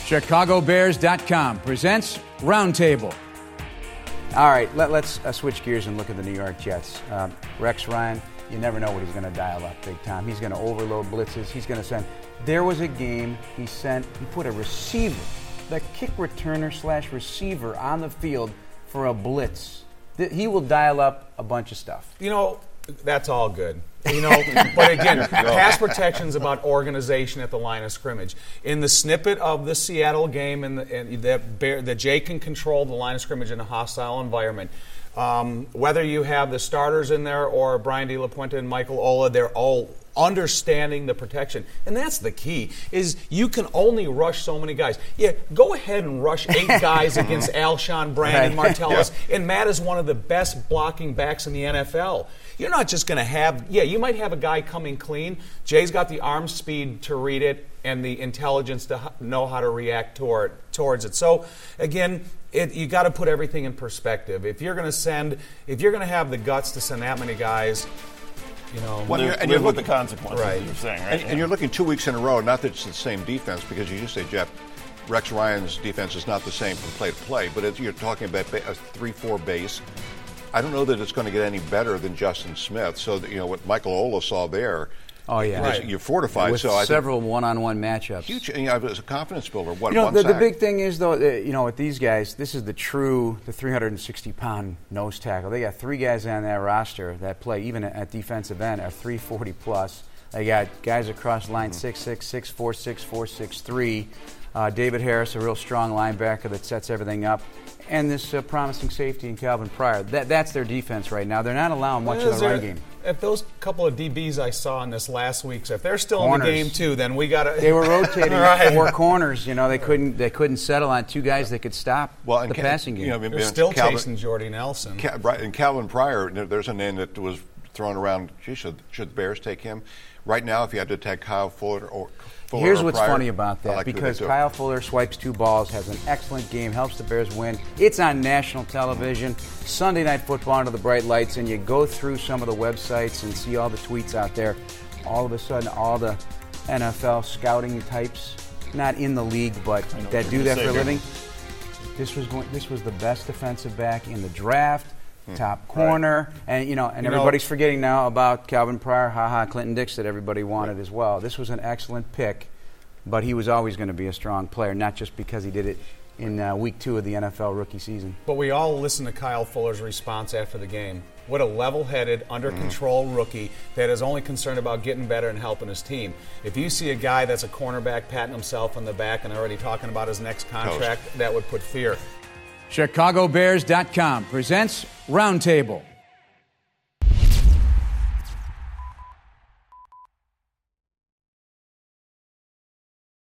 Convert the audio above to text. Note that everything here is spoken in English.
ChicagoBears.com presents Roundtable. All right, let's switch gears and look at the New York Jets. Rex Ryan, you never know what he's going to dial up big time. He's going to overload blitzes. He's going to send. There was a game he put a receiver, the kick returner / receiver on the field for a blitz. He will dial up a bunch of stuff. You know, that's all good. You know, but again, pass protection's about organization at the line of scrimmage. In the snippet of the Seattle game, and that Jay can control the line of scrimmage in a hostile environment. Whether you have the starters in there or Brian De La Puente and Michael Ola, they're all understanding the protection. And that's the key, is you can only rush so many guys. Yeah, go ahead and rush 8 guys against Alshon, Brandon, Martellus, and Matt is one of the best blocking backs in the NFL. You're not just going to have, you might have a guy coming clean. Jay's got the arm speed to read it and the intelligence to know how to react towards it. So, again, you got to put everything in perspective. If you're going to have the guts to send that many guys, you know, you're with the consequences, right? You're saying, right? And you're looking 2 weeks in a row. Not that it's the same defense, because you just say, Jeff, Rex Ryan's defense is not the same from play to play. But you're talking about a 3-4 base. I don't know that it's going to get any better than Justin Smith. So what Michael Ola saw there. Oh yeah, right. You're fortified. With several one-on-one matchups. Huge. It's a confidence builder. The big thing is though, with these guys, this is the 360-pound nose tackle. They got 3 guys on that roster that play even at defensive end are 340 plus. They got guys across line 6'6", 6'4", 6'4", 6'3". David Harris, a real strong linebacker that sets everything up. And this promising safety in Calvin Pryor. That's their defense right now. They're not allowing much of the run game. If those couple of DBs I saw in this last week, so if they're still in the game too, then we got to. They were rotating 4 corners. They couldn't settle on 2 guys that could stop the passing game. They're still chasing Jordy Nelson. And Calvin Pryor, there's a name that was thrown around. Gee, should the Bears take him? Right now, if you had to take Kyle Fuller or Here's what's funny about that, because Kyle Fuller swipes 2 balls, has an excellent game, helps the Bears win. It's on national television, Sunday Night Football under the bright lights, and you go through some of the websites and see all the tweets out there. All of a sudden, all the NFL scouting types, not in the league, but that do that for a living. This was the best defensive back in the draft. Top corner, right. and everybody's forgetting now about Calvin Pryor, Clinton Dix that everybody wanted as well. This was an excellent pick, but he was always going to be a strong player, not just because he did it in week 2 of the NFL rookie season. But we all listened to Kyle Fuller's response after the game. What a level-headed, under-control rookie that is only concerned about getting better and helping his team. If you see a guy that's a cornerback patting himself on the back and already talking about his next contract, that would put fear. ChicagoBears.com presents Roundtable.